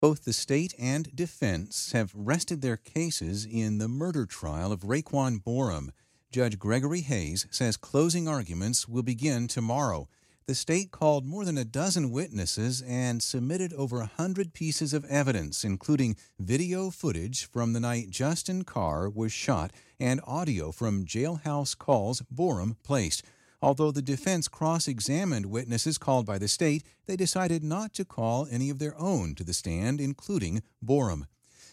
Both the state and defense have rested their cases in the murder trial of Raekwon Borum. Judge Gregory Hayes says closing arguments will begin tomorrow. The state called more than a dozen witnesses and submitted over 100 pieces of evidence, including video footage from the night Justin Carr was shot and audio from jailhouse calls Borum placed. Although the defense cross-examined witnesses called by the state, they decided not to call any of their own to the stand, including Borum.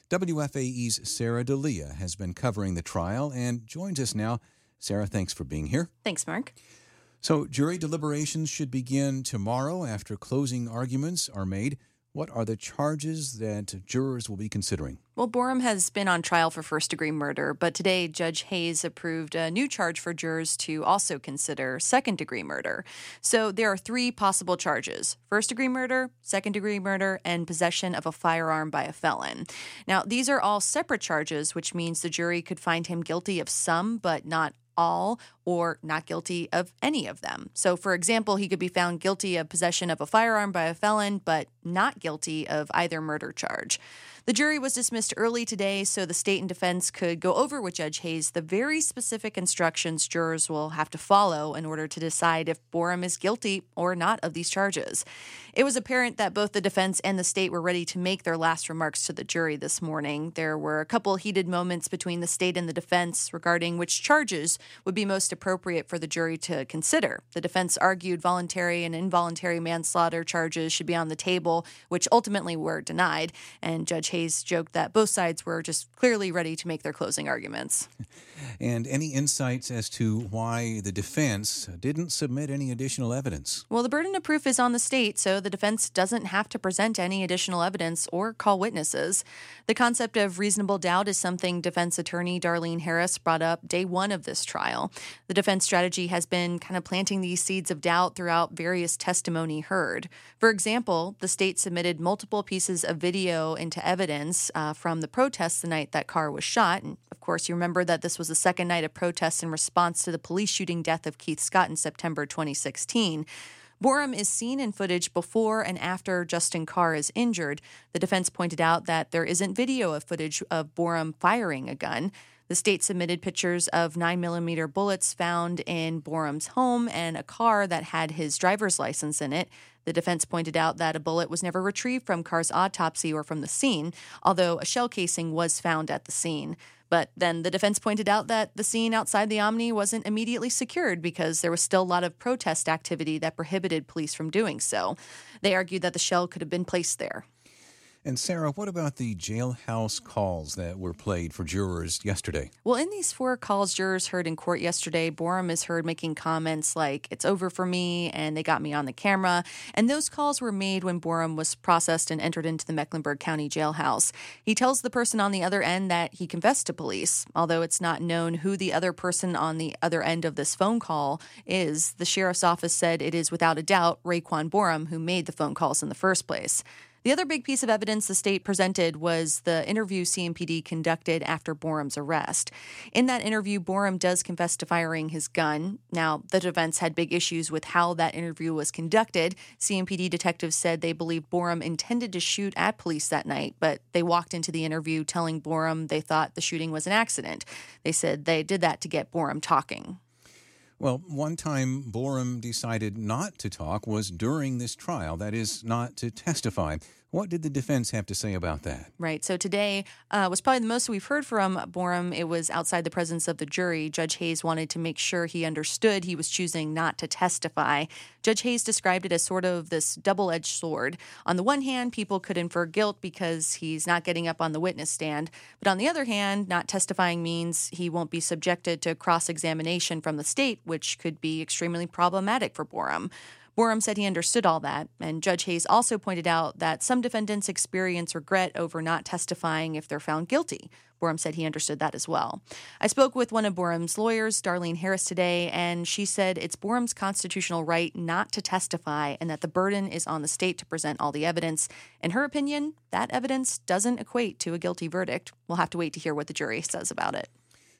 WFAE's Sarah D'Elia has been covering the trial and joins us now. Sarah, thanks for being here. Thanks, Mark. So, jury deliberations should begin tomorrow after closing arguments are made. What are the charges that jurors will be considering? Well, Borum has been on trial for first-degree murder, but today Judge Hayes approved a new charge for jurors to also consider second-degree murder. So there are three possible charges: first-degree murder, second-degree murder, and possession of a firearm by a felon. Now, these are all separate charges, which means the jury could find him guilty of some, but not all, or not guilty of any of them. So, for example, he could be found guilty of possession of a firearm by a felon, but not guilty of either murder charge. The jury was dismissed early today, so the state and defense could go over with Judge Hayes the very specific instructions jurors will have to follow in order to decide if Borum is guilty or not of these charges. It was apparent that both the defense and the state were ready to make their last remarks to the jury this morning. There were a couple heated moments between the state and the defense regarding which charges would be most appropriate for the jury to consider. The defense argued voluntary and involuntary manslaughter charges should be on the table, which ultimately were denied, and Judge Hayes joked that both sides were just clearly ready to make their closing arguments. And any insights as to why the defense didn't submit any additional evidence? Well, the burden of proof is on the state, so the defense doesn't have to present any additional evidence or call witnesses. The concept of reasonable doubt is something defense attorney Darlene Harris brought up day one of this trial. The defense strategy has been kind of planting these seeds of doubt throughout various testimony heard. For example, the state submitted multiple pieces of video into evidence from the protests the night that Carr was shot. And of course, you remember that this was the second night of protests in response to the police shooting death of Keith Scott in September 2016. Borum is seen in footage before and after Justin Carr is injured. The defense pointed out that there isn't video of footage of Borum firing a gun. The state submitted pictures of 9mm bullets found in Borum's home and a car that had his driver's license in it. The defense pointed out that a bullet was never retrieved from Carr's autopsy or from the scene, although a shell casing was found at the scene. But then the defense pointed out that the scene outside the Omni wasn't immediately secured because there was still a lot of protest activity that prohibited police from doing so. They argued that the shell could have been placed there. And Sarah, what about the jailhouse calls that were played for jurors yesterday? Well, in these 4 calls jurors heard in court yesterday, Borum is heard making comments like, "It's over for me," and "They got me on the camera." And those calls were made when Borum was processed and entered into the Mecklenburg County jailhouse. He tells the person on the other end that he confessed to police. Although it's not known who the other person on the other end of this phone call is, the sheriff's office said it is without a doubt Raekwon Borum who made the phone calls in the first place. The other big piece of evidence the state presented was the interview CMPD conducted after Borum's arrest. In that interview, Borum does confess to firing his gun. Now, the defense had big issues with how that interview was conducted. CMPD detectives said they believed Borum intended to shoot at police that night, but they walked into the interview telling Borum they thought the shooting was an accident. They said they did that to get Borum talking. Well, one time Borum decided not to talk was during this trial, that is, not to testify. What did the defense have to say about that? Right. So today was probably the most we've heard from Borum. It was outside the presence of the jury. Judge Hayes wanted to make sure he understood he was choosing not to testify. Judge Hayes described it as sort of this double-edged sword. On the one hand, people could infer guilt because he's not getting up on the witness stand. But on the other hand, not testifying means he won't be subjected to cross-examination from the state, which could be extremely problematic for Borum. Borum said he understood all that, and Judge Hayes also pointed out that some defendants experience regret over not testifying if they're found guilty. Borum said he understood that as well. I spoke with one of Borum's lawyers, Darlene Harris, today, and she said it's Borum's constitutional right not to testify and that the burden is on the state to present all the evidence. In her opinion, that evidence doesn't equate to a guilty verdict. We'll have to wait to hear what the jury says about it.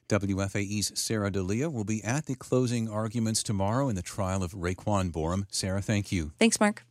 WFAE's Sarah D'Elia will be at the closing arguments tomorrow in the trial of Raekwon Borum. Sarah, thank you. Thanks, Mark.